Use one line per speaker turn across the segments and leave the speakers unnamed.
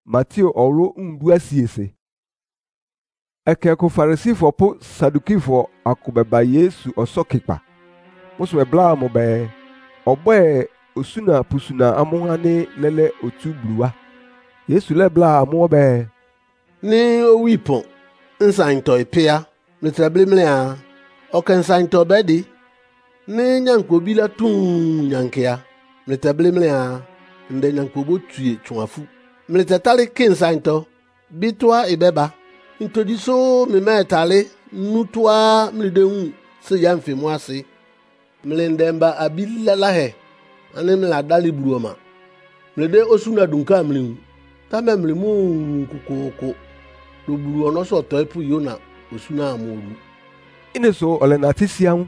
Matthew ɔworo mbu asiese. Ekeko Farisifo po Sadukifo akobeba Yesu osokikpa. Muso bla mo be oboe osuna pusuna amohane lele otu bluwa. Yesu le bla mo be
ni owipon nsanto ipia metrable mlea okensanto bedi ni nyanko bila tun nyankea metrable mlea nde nyanko botue twafu mletatale kinsanto bitwa ibeba introduso me metale nutwa mlideun se yamfe mwase mlendemba abilla lahe ane mladali bluoma mlede osuna dunka mlimu tame mlimu kukoko do blu ono so to epu yona osuna amoru
ineso olena tisiam.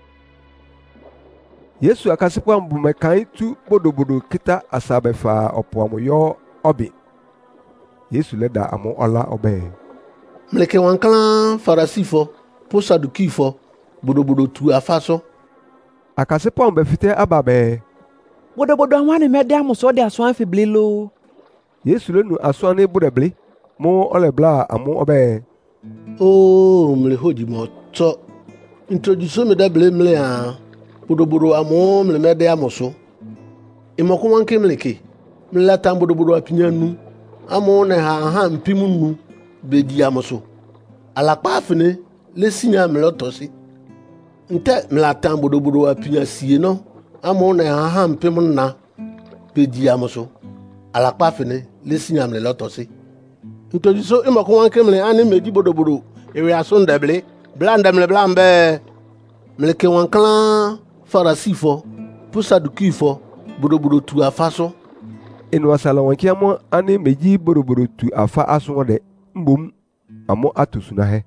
Yesu akasipo ambume kan tu bodobodo kita asabefa opoamoyo obi. Yesu leda amo ola obe
mleke wanklan Farisifo po Sadukifo bodobodo tu afaso.
Akasipo ambe fite ababe
bodobodo anwane mede amuso de aso anfe blilo.
Yesu lenu aso ne bodebli mo ole bla amo obe
Oh mle hoji mo to introduce me dable mle a bodobodo amo mle mede amuso imoko wanke mleke mle tan bodobodo apinyanu amo ne ha mpimu bedi amuso alapa afene le sinya mle otosi nte mle tan bodobodo apinya sie no amo ne ha mpimu na bedi amuso alapa afene le sinya mle otosi introduce imoko wanke mle ani meji bodobodo ewe aso ndable blanda mle blambe mleke wanklan Farisifo po Sadukifo bodobodo tu afaso.
enu asala wankiamo ani meji bodobodo tu afa aso de mbom amo atosuna he.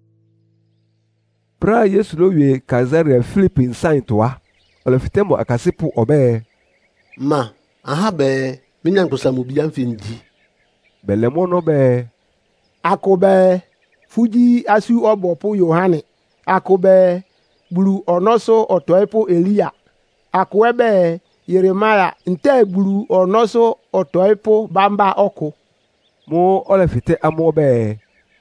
Pra Yesu lo wie Caesarea Philippi nsaintoa ole fitemo akasipo obe
ma aha be minyankosa mo bia mfindi
belemo no be
akobe fuji asu obopo Yohane akobe bulu onoso otoepo Elia akwebe Yeremia nte bulu onoso otoepo bamba oko
mo ole fite amo be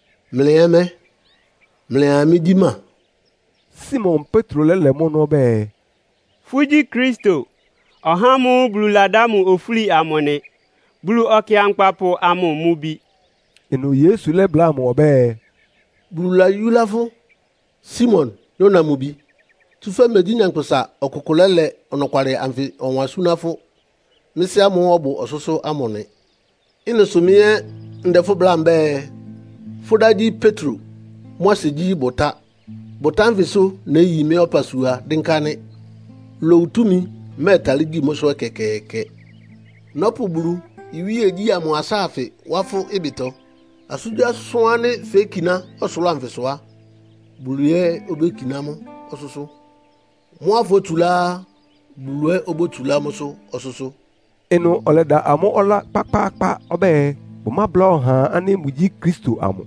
mleame dima.
Simon Petro lelemo no be
fuji Kristo ohamu bulu ladamu ofuli amone bulu okiankpapo amu mubi.
enu Yesu le bla mo be
bulu la yulafo Simon yona mubi tufa medi nyankosa okokolele onokware amfi onwasunafo misia mo obo ososo amone inosomie ndefo blambe fodaji Petro mwasiji bota mviso na yi me opasua dinkane loutumi metaligi moso kekeke nopu bulu iwi eji amu asafe wafo ibito asuja soane fekina osula mfisoa buluye obekina mo ososo mo afotula buluye obotula moso ososo
enu oleda amo ola pakpakpa obe boma bla ha ani muji Kristo amo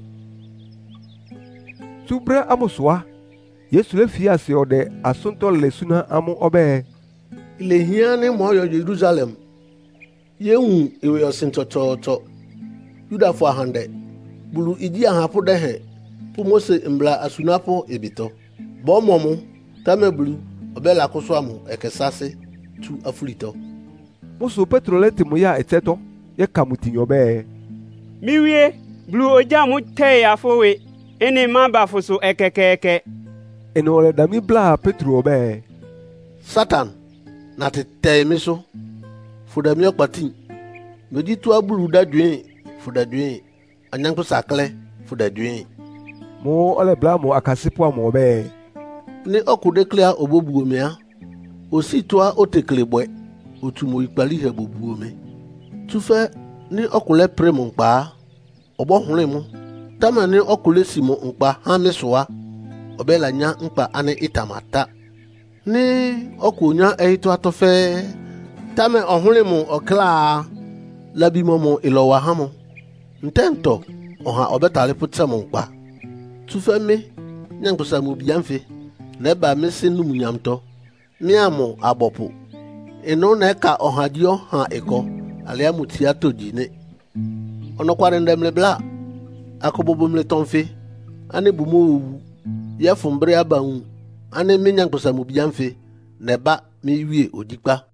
tubre amoswa Yesu le fiase ode asonto lesuna amo obe
ile hiane mo yo Jerusalem yehu ewe osintototo Yuda fo ahande bulu iji ahapo dehe pu Mose mbla asunapo ebito bo momu tame bulu obela koso amu ekesase tu afulito
Muso Petro le timo ya eteto ye kamutinyo be
miwie bulu ojamu te ya fowe ene mamba foso ekekeke
enu ole dami bla Petro be
Satan na tete miso fudami okpati meji tu abulu dadwen fudadwen anyanko sakle fudadwen
mo ole bla mo akasipo amo be
ni okude clear obobuomea ositwa oteklebwe otumo ipali hebobuome tufe ni okule premo npa obohunremu tama ni okule simo npa hamesoa obela nya npa ane itamata ni okunya eito atofe tame ohunremu okla labimomo ilowa hamo ntento oha obetale putsamo npa tufe mi nyankosa mu biamfe neba mesi numunyamto miamo abopo eno na ka ohadio ha eko aliamutia tojine onokware ndemle bla akobobo mle tonfe ane bumo owu ya fumbre abanwu ane menyankposa mu biamfe neba mi wie odikpa